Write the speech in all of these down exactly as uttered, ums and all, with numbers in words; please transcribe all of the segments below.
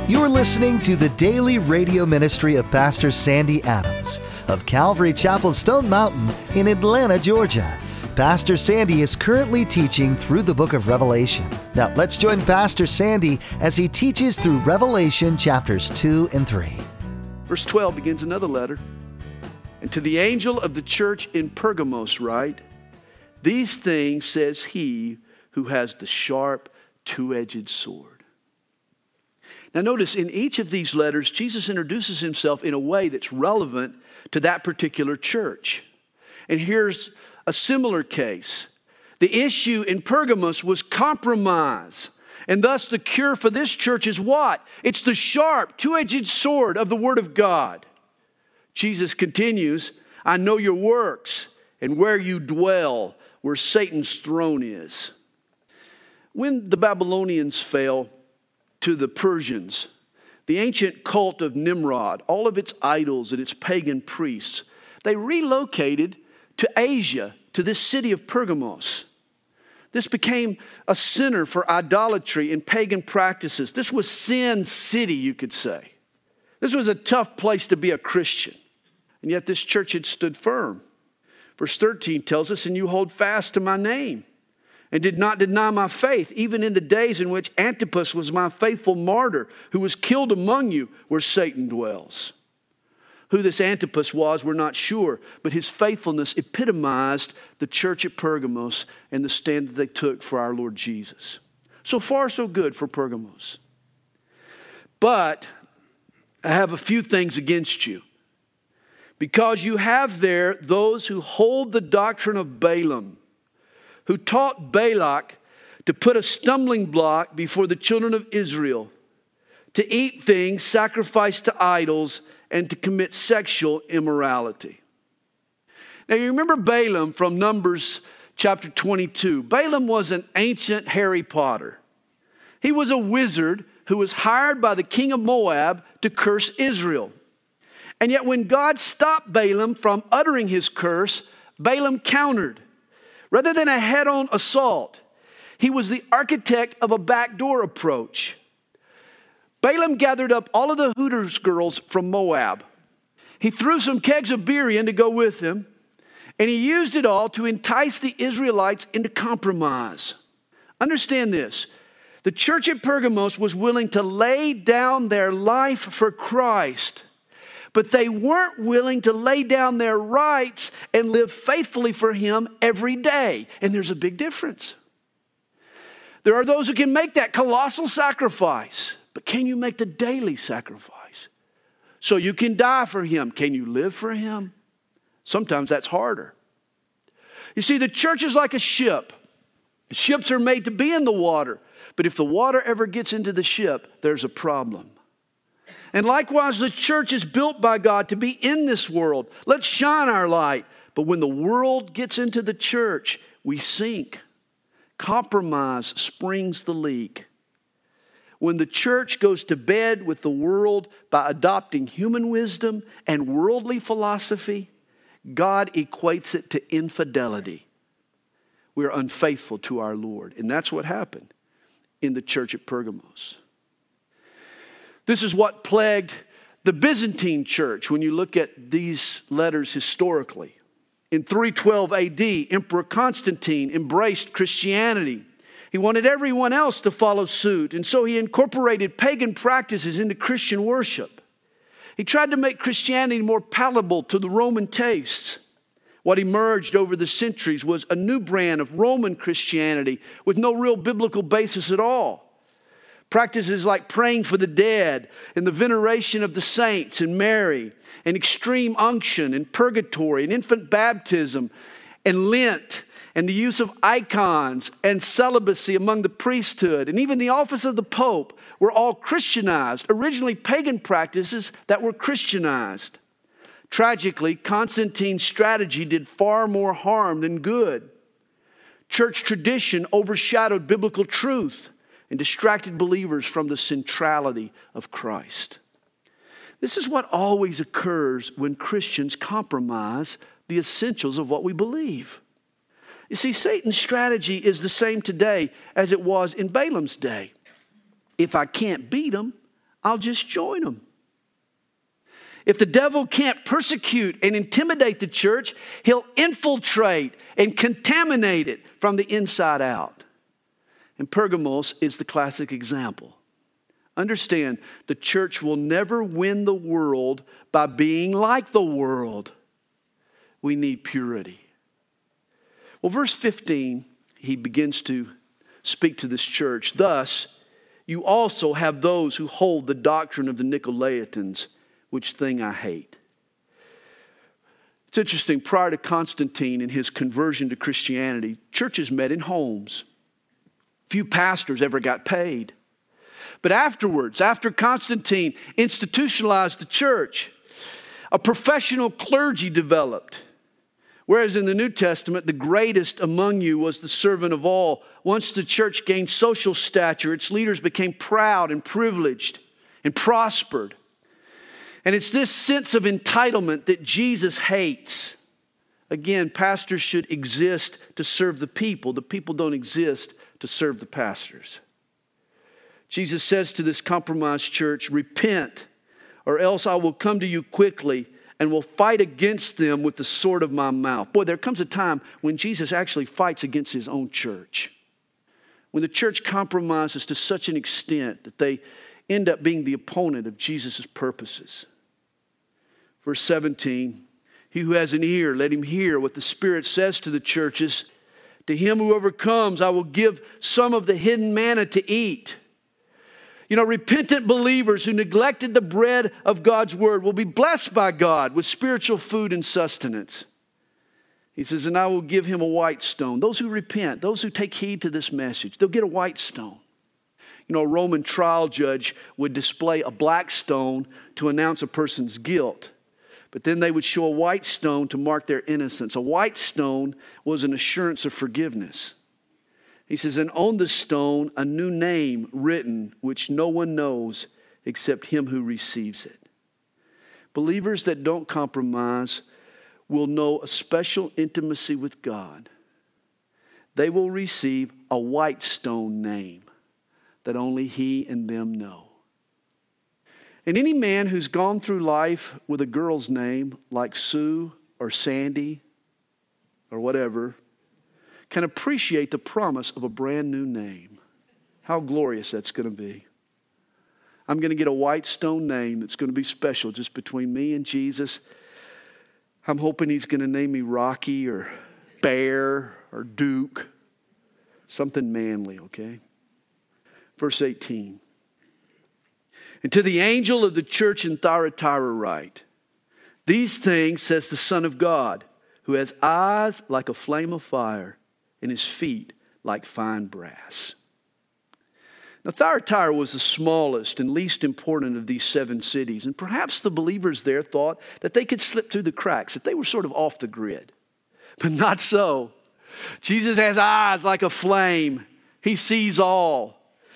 You're listening to the daily radio ministry of Pastor Sandy Adams of Calvary Chapel Stone Mountain in Atlanta, Georgia. Pastor Sandy is currently teaching through the book of Revelation. Now, let's join Pastor Sandy as he teaches through Revelation chapters two and three. Verse twelve begins another letter. And to the angel of the church in Pergamos write, these things says he who has the sharp, two-edged sword. Now notice, in each of these letters, Jesus introduces himself in a way that's relevant to that particular church. And here's a similar case. The issue in Pergamos was compromise. And thus the cure for this church is what? It's the sharp, two-edged sword of the Word of God. Jesus continues, I know your works and where you dwell, where Satan's throne is. When the Babylonians fell to the Persians, the ancient cult of Nimrod, all of its idols and its pagan priests, they relocated to Asia, to this city of Pergamos. This became a center for idolatry and pagan practices. This was Sin City, you could say. This was a tough place to be a Christian. And yet this church had stood firm. Verse thirteen tells us, and you hold fast to my name and did not deny my faith, even in the days in which Antipas was my faithful martyr, who was killed among you where Satan dwells. Who this Antipas was, we're not sure, but his faithfulness epitomized the church at Pergamos and the stand that they took for our Lord Jesus. So far, so good for Pergamos. But I have a few things against you. Because you have there those who hold the doctrine of Balaam, who taught Balak to put a stumbling block before the children of Israel, to eat things sacrificed to idols, and to commit sexual immorality. Now you remember Balaam from Numbers chapter twenty-two. Balaam was an ancient Harry Potter. He was a wizard who was hired by the king of Moab to curse Israel. And yet when God stopped Balaam from uttering his curse, Balaam countered. Rather than a head-on assault, he was the architect of a backdoor approach. Balaam gathered up all of the Hooters girls from Moab. He threw some kegs of beer in to go with him, and he used it all to entice the Israelites into compromise. Understand this. The church at Pergamos was willing to lay down their life for Christ, but they weren't willing to lay down their rights and live faithfully for Him every day. And there's a big difference. There are those who can make that colossal sacrifice, but can you make the daily sacrifice? So you can die for Him. Can you live for Him? Sometimes that's harder. You see, the church is like a ship. Ships are made to be in the water, but if the water ever gets into the ship, there's a problem. And likewise, the church is built by God to be in this world. Let's shine our light. But when the world gets into the church, we sink. Compromise springs the leak. When the church goes to bed with the world by adopting human wisdom and worldly philosophy, God equates it to infidelity. We're unfaithful to our Lord. And that's what happened in the church at Pergamos. This is what plagued the Byzantine church when you look at these letters historically. In three twelve A D, Emperor Constantine embraced Christianity. He wanted everyone else to follow suit, and so he incorporated pagan practices into Christian worship. He tried to make Christianity more palatable to the Roman tastes. What emerged over the centuries was a new brand of Roman Christianity with no real biblical basis at all. Practices like praying for the dead and the veneration of the saints and Mary and extreme unction and purgatory and infant baptism and Lent and the use of icons and celibacy among the priesthood and even the office of the Pope were all Christianized, originally pagan practices that were Christianized. Tragically, Constantine's strategy did far more harm than good. Church tradition overshadowed biblical truth and distracted believers from the centrality of Christ. This is what always occurs when Christians compromise the essentials of what we believe. You see, Satan's strategy is the same today as it was in Balaam's day. If I can't beat him, I'll just join them. If the devil can't persecute and intimidate the church, he'll infiltrate and contaminate it from the inside out. And Pergamos is the classic example. Understand, the church will never win the world by being like the world. We need purity. Well, verse fifteen, he begins to speak to this church. Thus, you also have those who hold the doctrine of the Nicolaitans, which thing I hate. It's interesting, prior to Constantine and his conversion to Christianity, churches met in homes. Few pastors ever got paid. But afterwards, after Constantine institutionalized the church, a professional clergy developed. Whereas in the New Testament, the greatest among you was the servant of all. Once the church gained social stature, its leaders became proud and privileged and prospered. And it's this sense of entitlement that Jesus hates. Again, pastors should exist to serve the people. The people don't exist to serve the pastors. Jesus says to this compromised church, repent, or else I will come to you quickly and will fight against them with the sword of my mouth. Boy, there comes a time when Jesus actually fights against his own church. When the church compromises to such an extent that they end up being the opponent of Jesus' purposes. Verse seventeen, he who has an ear, let him hear what the Spirit says to the churches. To him who overcomes, I will give some of the hidden manna to eat. You know, repentant believers who neglected the bread of God's word will be blessed by God with spiritual food and sustenance. He says, and I will give him a white stone. Those who repent, those who take heed to this message, they'll get a white stone. You know, a Roman trial judge would display a black stone to announce a person's guilt. But then they would show a white stone to mark their innocence. A white stone was an assurance of forgiveness. He says, and on the stone, a new name written, which no one knows except him who receives it. Believers that don't compromise will know a special intimacy with God. They will receive a white stone name that only he and them know. And any man who's gone through life with a girl's name like Sue or Sandy or whatever can appreciate the promise of a brand new name. How glorious that's going to be. I'm going to get a white stone name that's going to be special just between me and Jesus. I'm hoping he's going to name me Rocky or Bear or Duke. Something manly, okay? Verse eighteen. And to the angel of the church in Thyatira write, these things says the Son of God, who has eyes like a flame of fire and his feet like fine brass. Now, Thyatira was the smallest and least important of these seven cities. And perhaps the believers there thought that they could slip through the cracks, that they were sort of off the grid. But not so. Jesus has eyes like a flame. He sees all.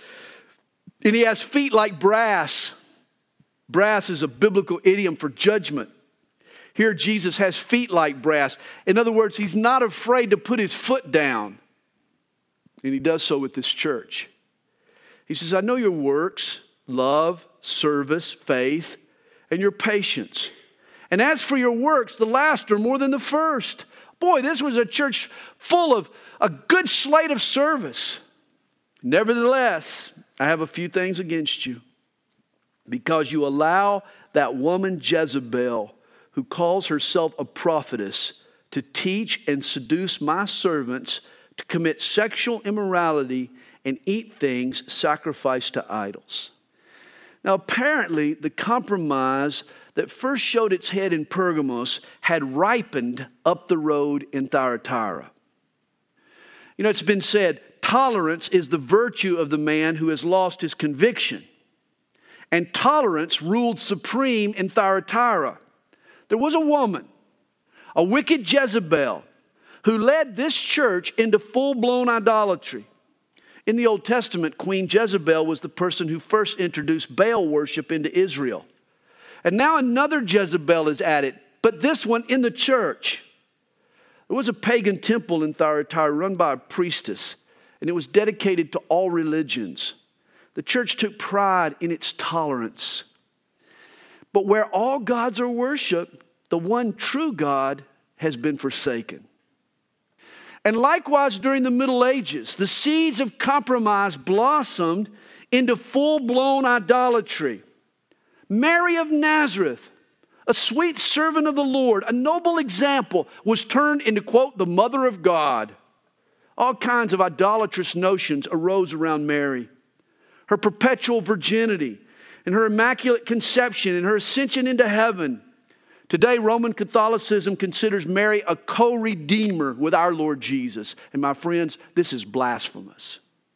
And he has feet like brass. Brass is a biblical idiom for judgment. Here Jesus has feet like brass. In other words, he's not afraid to put his foot down. And he does so with this church. He says, I know your works, love, service, faith, and your patience. And as for your works, the last are more than the first. Boy, this was a church full of a good slate of service. Nevertheless, I have a few things against you. Because you allow that woman Jezebel, who calls herself a prophetess, to teach and seduce my servants to commit sexual immorality and eat things sacrificed to idols. Now, apparently, the compromise that first showed its head in Pergamos had ripened up the road in Thyatira. You know, it's been said, tolerance is the virtue of the man who has lost his conviction. And tolerance ruled supreme in Thyatira. There was a woman, a wicked Jezebel, who led this church into full-blown idolatry. In the Old Testament, Queen Jezebel was the person who first introduced Baal worship into Israel. And now another Jezebel is at it, but this one in the church. There was a pagan temple in Thyatira run by a priestess, and it was dedicated to all religions. The church took pride in its tolerance. But where all gods are worshiped, the one true God has been forsaken. And likewise, during the Middle Ages, the seeds of compromise blossomed into full-blown idolatry. Mary of Nazareth, a sweet servant of the Lord, a noble example, was turned into, quote, the mother of God. All kinds of idolatrous notions arose around Mary. Her perpetual virginity and her immaculate conception and her ascension into heaven. Today, Roman Catholicism considers Mary a co-redeemer with our Lord Jesus. And my friends, this is blasphemous.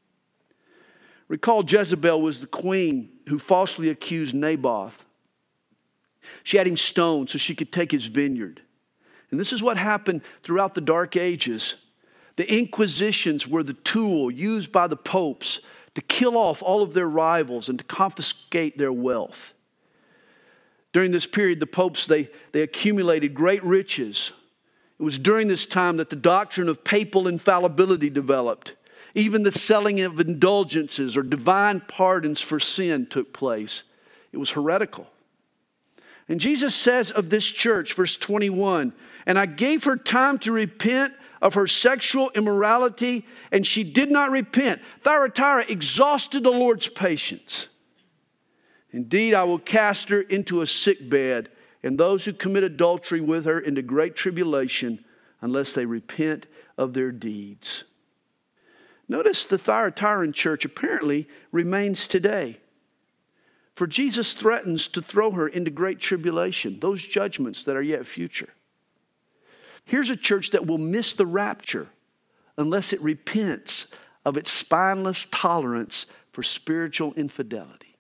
Recall Jezebel was the queen who falsely accused Naboth. She had him stoned so she could take his vineyard. And this is what happened throughout the Dark Ages. The Inquisitions were the tool used by the popes to kill off all of their rivals and to confiscate their wealth. During this period, the popes, they, they accumulated great riches. It was during this time that the doctrine of papal infallibility developed. Even the selling of indulgences or divine pardons for sin took place. It was heretical. And Jesus says of this church, verse twenty-one, and I gave her time to repent of her sexual immorality, and she did not repent. Thyatira exhausted the Lord's patience. Indeed, I will cast her into a sick bed, and those who commit adultery with her into great tribulation, unless they repent of their deeds. Notice the Thyatiran church apparently remains today. For Jesus threatens to throw her into great tribulation, those judgments that are yet future. Here's a church that will miss the rapture unless it repents of its spineless tolerance for spiritual infidelity.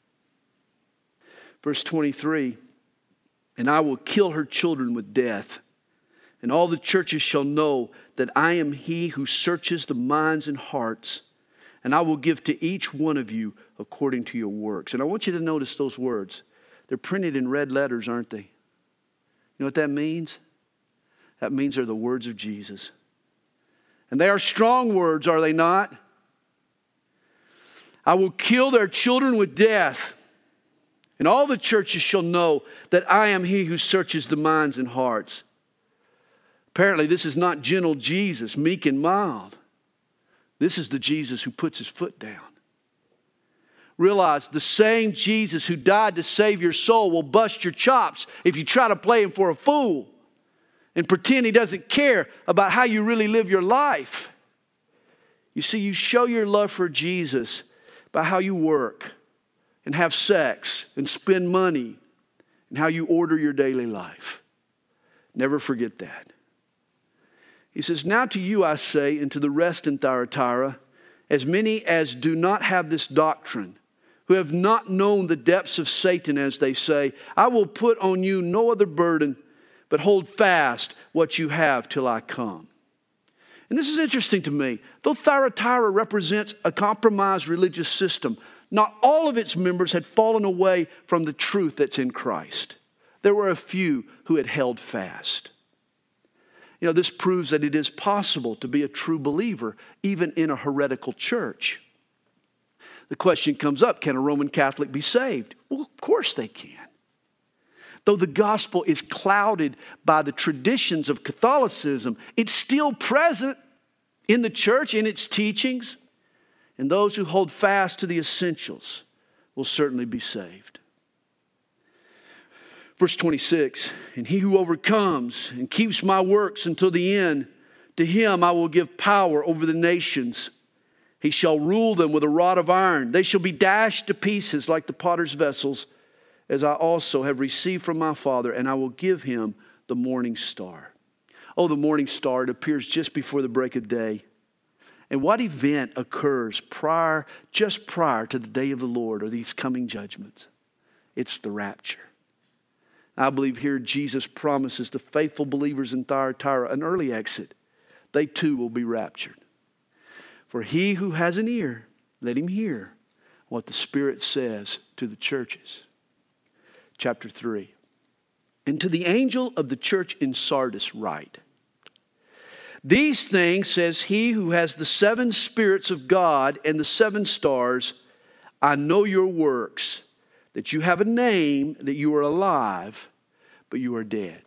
Verse twenty-three, and I will kill her children with death, and all the churches shall know that I am he who searches the minds and hearts, and I will give to each one of you according to your works. And I want you to notice those words. They're printed in red letters, aren't they? You know what that means? That means they're the words of Jesus. And they are strong words, are they not? I will kill their children with death, and all the churches shall know that I am he who searches the minds and hearts. Apparently, this is not gentle Jesus, meek and mild. This is the Jesus who puts his foot down. Realize the same Jesus who died to save your soul will bust your chops if you try to play him for a fool and pretend he doesn't care about how you really live your life. You see, you show your love for Jesus by how you work and have sex and spend money and how you order your daily life. Never forget that. He says, now to you I say, and to the rest in Thyatira, as many as do not have this doctrine, who have not known the depths of Satan, as they say, I will put on you no other burden, but hold fast what you have till I come. And this is interesting to me. Though Thyatira represents a compromised religious system, not all of its members had fallen away from the truth that's in Christ. There were a few who had held fast. You know, this proves that it is possible to be a true believer, even in a heretical church. The question comes up, can a Roman Catholic be saved? Well, of course they can. Though the gospel is clouded by the traditions of Catholicism, it's still present in the church, in its teachings. And those who hold fast to the essentials will certainly be saved. Verse twenty-six, and he who overcomes and keeps my works until the end, to him I will give power over the nations. He shall rule them with a rod of iron. They shall be dashed to pieces like the potter's vessels, as I also have received from my Father, and I will give him the morning star. Oh, the morning star, it appears just before the break of day. And what event occurs prior, just prior to the day of the Lord or these coming judgments? It's the rapture. I believe here Jesus promises the faithful believers in Thyatira an early exit. They too will be raptured. For he who has an ear, let him hear what the Spirit says to the churches. Chapter three. And to the angel of the church in Sardis write, these things says he who has the seven spirits of God and the seven stars, I know your works, that you have a name, that you are alive, but you are dead.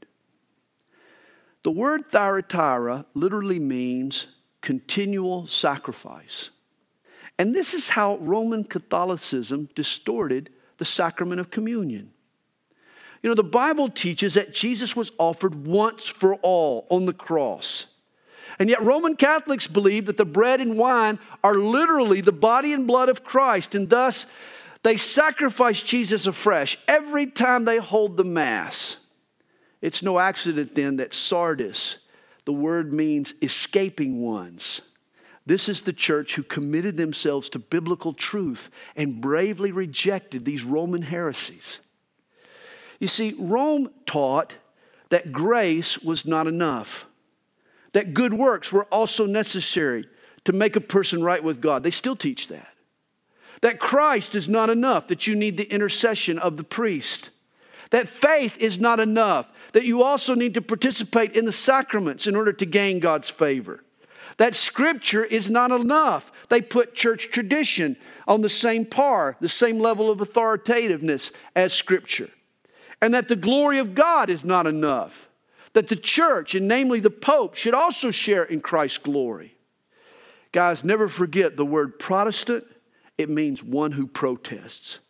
The word Thyatira literally means continual sacrifice. And this is how Roman Catholicism distorted the sacrament of communion. You know, the Bible teaches that Jesus was offered once for all on the cross. And yet Roman Catholics believe that the bread and wine are literally the body and blood of Christ. And thus, they sacrifice Jesus afresh every time they hold the Mass. It's no accident then that Sardis, the word means escaping ones. This is the church who committed themselves to biblical truth and bravely rejected these Roman heresies. You see, Rome taught that grace was not enough, that good works were also necessary to make a person right with God. They still teach that. That Christ is not enough, that you need the intercession of the priest. That faith is not enough, that you also need to participate in the sacraments in order to gain God's favor. That Scripture is not enough. They put church tradition on the same par, the same level of authoritativeness as Scripture. And that the glory of God is not enough. That the church, and namely the Pope, should also share in Christ's glory. Guys, never forget the word Protestant. It means one who protests.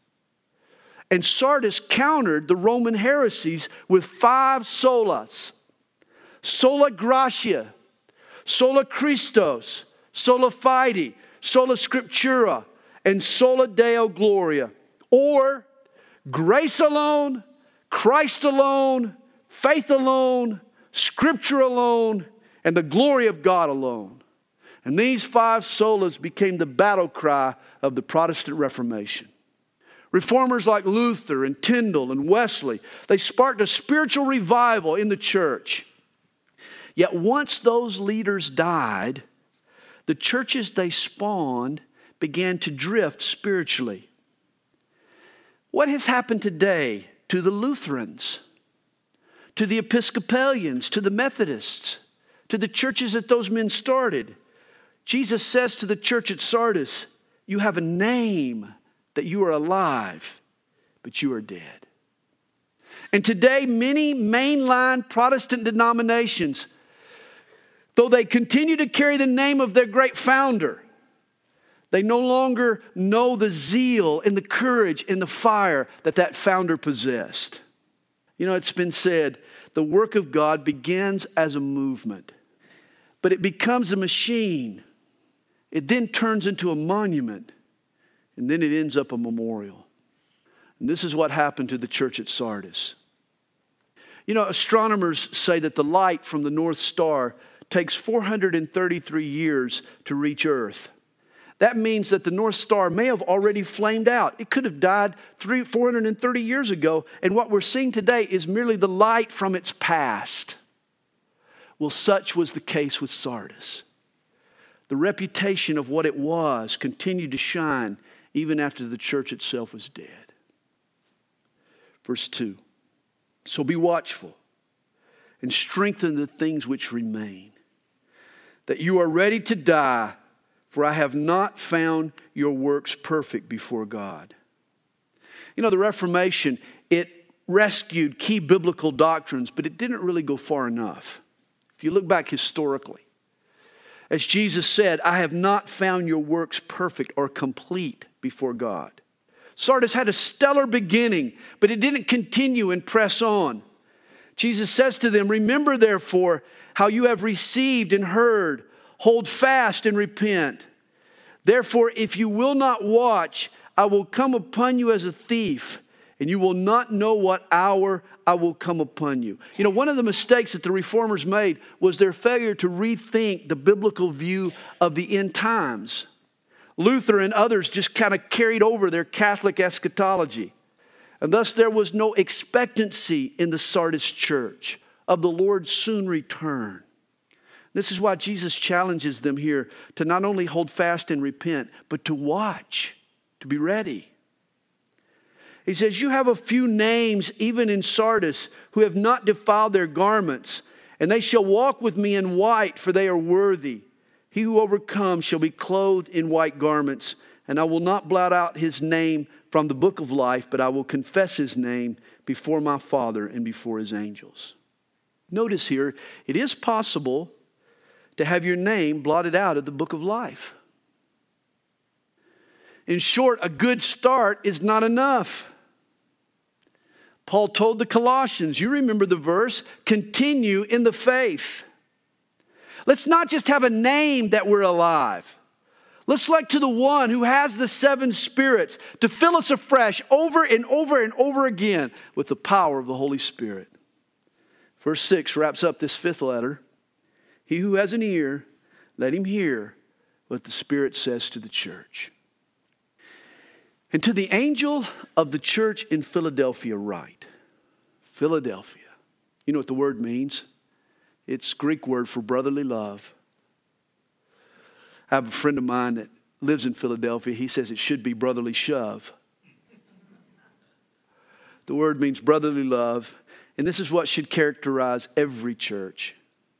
And Sardis countered the Roman heresies with five solas. Sola gratia, sola Christos, sola fide, sola scriptura, and sola Deo gloria. Or grace alone, Christ alone, faith alone, Scripture alone, and the glory of God alone. And these five solas became the battle cry of the Protestant Reformation. Reformers like Luther and Tyndale and Wesley, they sparked a spiritual revival in the church. Yet once those leaders died, the churches they spawned began to drift spiritually. What has happened today to the Lutherans, to the Episcopalians, to the Methodists, to the churches that those men started? Jesus says to the church at Sardis, you have a name, that you are alive, but you are dead. And today, many mainline Protestant denominations, though they continue to carry the name of their great founder, they no longer know the zeal and the courage and the fire that that founder possessed. You know, it's been said, the work of God begins as a movement, but it becomes a machine. It then turns into a monument, and then it ends up a memorial. And this is what happened to the church at Sardis. You know, astronomers say that the light from the North Star takes four hundred thirty-three years to reach Earth. That means that the North Star may have already flamed out. It could have died three, four hundred thirty years ago, and what we're seeing today is merely the light from its past. Well, such was the case with Sardis. The reputation of what it was continued to shine even after the church itself was dead. Verse two, so be watchful and strengthen the things which remain, that you are ready to die, for I have not found your works perfect before God. You know, the Reformation, it rescued key biblical doctrines, but it didn't really go far enough. If you look back historically, as Jesus said, I have not found your works perfect or complete before God. Sardis had a stellar beginning, but it didn't continue and press on. Jesus says to them, remember therefore how you have received and heard, hold fast and repent. Therefore, if you will not watch, I will come upon you as a thief, and you will not know what hour I will come upon you. You know, one of the mistakes that the Reformers made was their failure to rethink the biblical view of the end times. Luther and others just kind of carried over their Catholic eschatology. And thus there was no expectancy in the Sardis church of the Lord's soon return. This is why Jesus challenges them here to not only hold fast and repent, but to watch, to be ready. He says, you have a few names even in Sardis who have not defiled their garments, and they shall walk with me in white, for they are worthy. He who overcomes shall be clothed in white garments, and I will not blot out his name from the book of life, but I will confess his name before my Father and before his angels. Notice here, it is possible to have your name blotted out of the book of life. In short, a good start is not enough. Paul told the Colossians, you remember the verse, continue in the faith. Let's not just have a name that we're alive. Let's look to the one who has the seven spirits to fill us afresh over and over and over again with the power of the Holy Spirit. Verse six wraps up this fifth letter. He who has an ear, let him hear what the Spirit says to the church. And to the angel of the church in Philadelphia write. Philadelphia. You know what the word means? It's Greek word for brotherly love. I have a friend of mine that lives in Philadelphia. He says it should be brotherly shove. The word means brotherly love. And this is what should characterize every church.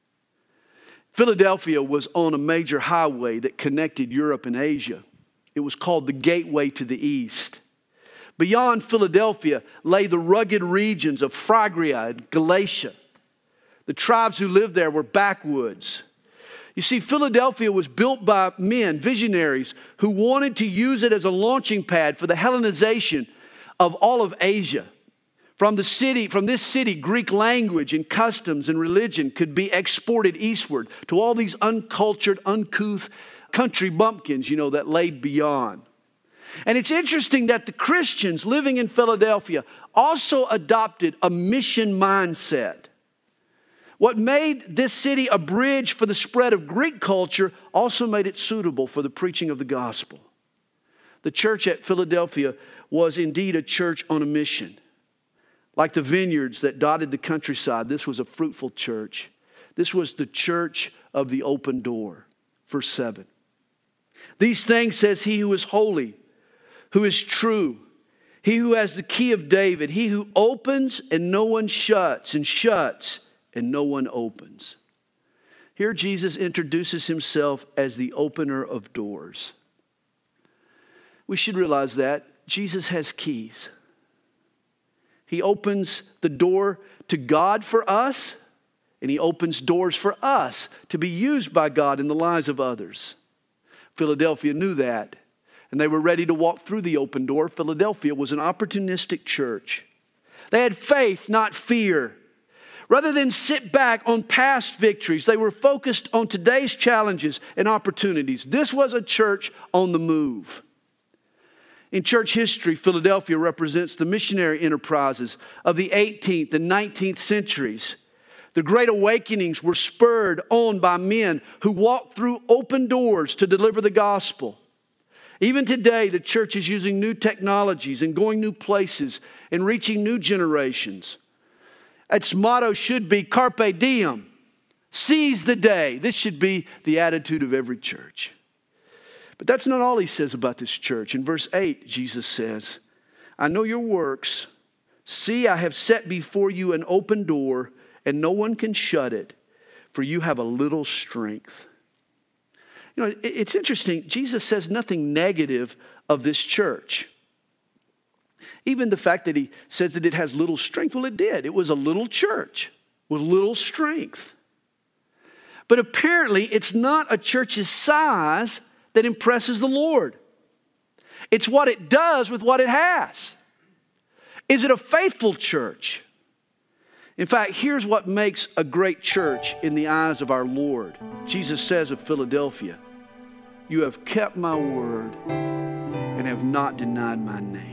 Philadelphia was on a major highway that connected Europe and Asia. It was called the Gateway to the East. Beyond Philadelphia lay the rugged regions of Phrygia and Galatia. The tribes who lived there were backwoods. You see, Philadelphia was built by men, visionaries, who wanted to use it as a launching pad for the Hellenization of all of Asia. From the city, from this city, Greek language and customs and religion could be exported eastward to all these uncultured, uncouth country bumpkins, you know, that laid beyond. And it's interesting that the Christians living in Philadelphia also adopted a mission mindset. What made this city a bridge for the spread of Greek culture also made it suitable for the preaching of the gospel. The church at Philadelphia was indeed a church on a mission. Like the vineyards that dotted the countryside, this was a fruitful church. This was the church of the open door. Verse seven. These things says he who is holy, who is true, he who has the key of David, he who opens and no one shuts, and shuts and no one opens. Here Jesus introduces himself as the opener of doors. We should realize that Jesus has keys. He opens the door to God for us, and he opens doors for us to be used by God in the lives of others. Philadelphia knew that, and they were ready to walk through the open door. Philadelphia was an opportunistic church. They had faith, not fear. Rather than sit back on past victories, they were focused on today's challenges and opportunities. This was a church on the move. In church history, Philadelphia represents the missionary enterprises of the eighteenth and nineteenth centuries. The Great Awakenings were spurred on by men who walked through open doors to deliver the gospel. Even today, the church is using new technologies and going new places and reaching new generations. Its motto should be Carpe Diem, seize the day. This should be the attitude of every church. But that's not all he says about this church. In verse eight, Jesus says, I know your works. See, I have set before you an open door, and no one can shut it, for you have a little strength. You know, it's interesting. Jesus says nothing negative of this church. Even the fact that he says that it has little strength, well, it did. It was a little church with little strength. But apparently, it's not a church's size that impresses the Lord. It's what it does with what it has. Is it a faithful church? In fact, here's what makes a great church in the eyes of our Lord. Jesus says of Philadelphia, you have kept my word and have not denied my name.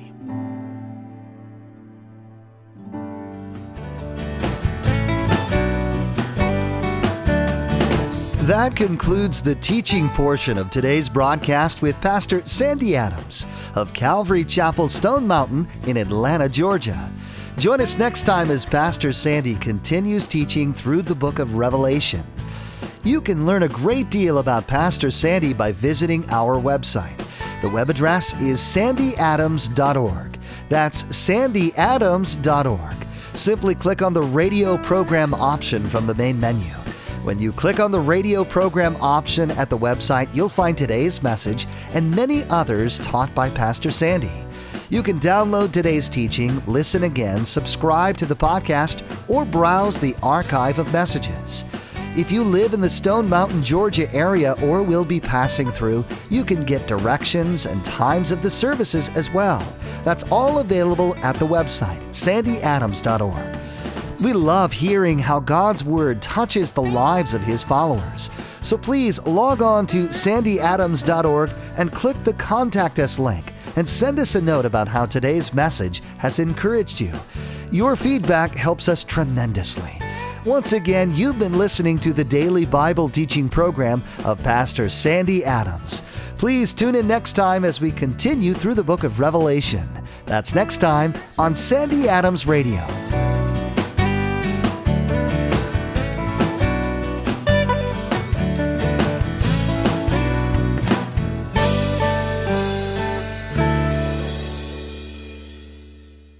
That concludes the teaching portion of today's broadcast with Pastor Sandy Adams of Calvary Chapel Stone Mountain in Atlanta, Georgia. Join us next time as Pastor Sandy continues teaching through the book of Revelation. You can learn a great deal about Pastor Sandy by visiting our website. The web address is sandy adams dot org. That's sandy adams dot org. Simply click on the radio program option from the main menu. When you click on the radio program option at the website, you'll find today's message and many others taught by Pastor Sandy. You can download today's teaching, listen again, subscribe to the podcast, or browse the archive of messages. If you live in the Stone Mountain, Georgia area or will be passing through, you can get directions and times of the services as well. That's all available at the website, sandy adams dot org. We love hearing how God's Word touches the lives of His followers. So please log on to sandy adams dot org and click the Contact Us link and send us a note about how today's message has encouraged you. Your feedback helps us tremendously. Once again, you've been listening to the daily Bible teaching program of Pastor Sandy Adams. Please tune in next time as we continue through the book of Revelation. That's next time on Sandy Adams Radio.